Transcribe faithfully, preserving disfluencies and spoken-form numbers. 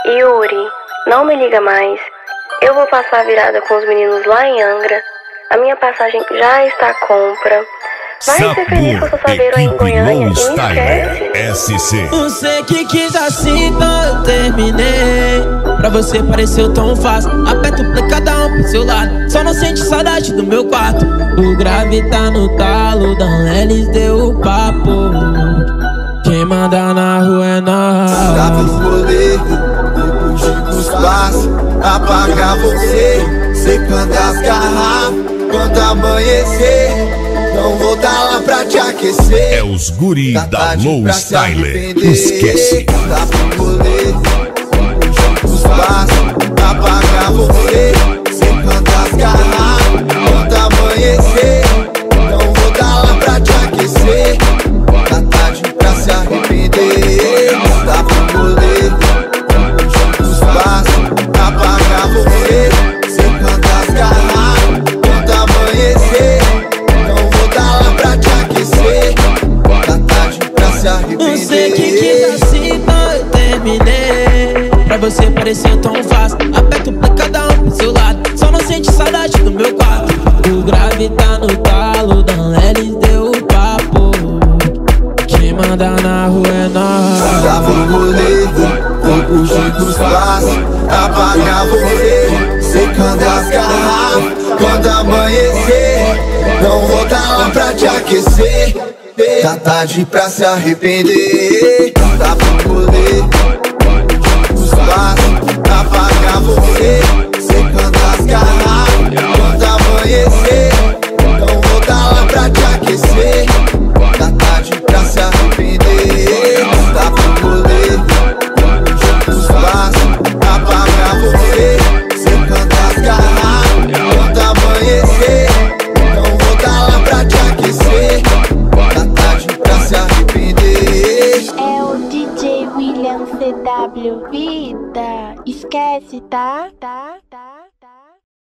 Yuri, não me liga mais. Eu vou passar a virada com os meninos lá em Angra. A minha passagem já está à compra. Vai Sabor, ser feliz com o seu saveiro aí em Goiânia e me esquece. S C. Você que quis assim, então eu terminei. Pra você pareceu tão fácil. Aperta o play, cada um pro seu lado. Só não sente saudade do meu quarto. O grave tá no talo, Dan Ellis deu o papo. Quem manda na rua é nós. Dava os rolê, vou fugir dos passos, apagar você, secando as garrafas. Quando amanhecer, não vou tá lá pra te aquecer. É os guri Tá da tarde Low pra se Styler. arrepender. Esquece. Dava os rolê, vou fugir dos passos, apagar você, secando as garrafas. Quando amanhecer, não vou tá lá pra te aquecer. Tá tarde pra se arrepender. Dá pro rolê, junto os passos, apagar você, secando as garrafas. Quando amanhecer, não vou tá lá pra te aquecer. Tá tarde pra se arrepender. Você que quis assim, então eu terminei. Pra você pareceu tão fácil. Aperta o play, cada um pro seu lado. Só não sente saudade do meu quarto. O grave tá no talo, Dan Ellis deu o papo. Quem manda na rua é nós. Dava um rolê, vou fugir dos passos, apagar você, secando as garrafas. Quando amanhecer, não vou tá lá pra te aquecer. Tá tarde pra se arrepender. Dava um rolê, vou fugir dos passos, apagar você, secando as garrafas. Quando amanhecer, não vou tá lá pra te aquecer. Tá tarde pra se arrepender. Dá pro rolê, junto os passos, apagar você, secando as garrafas. Quando amanhecer, não vou tá lá pra te aquecer. Tá tarde pra se arrepender. É o D J William C W. Vida, esquece, tá? Tá, tá.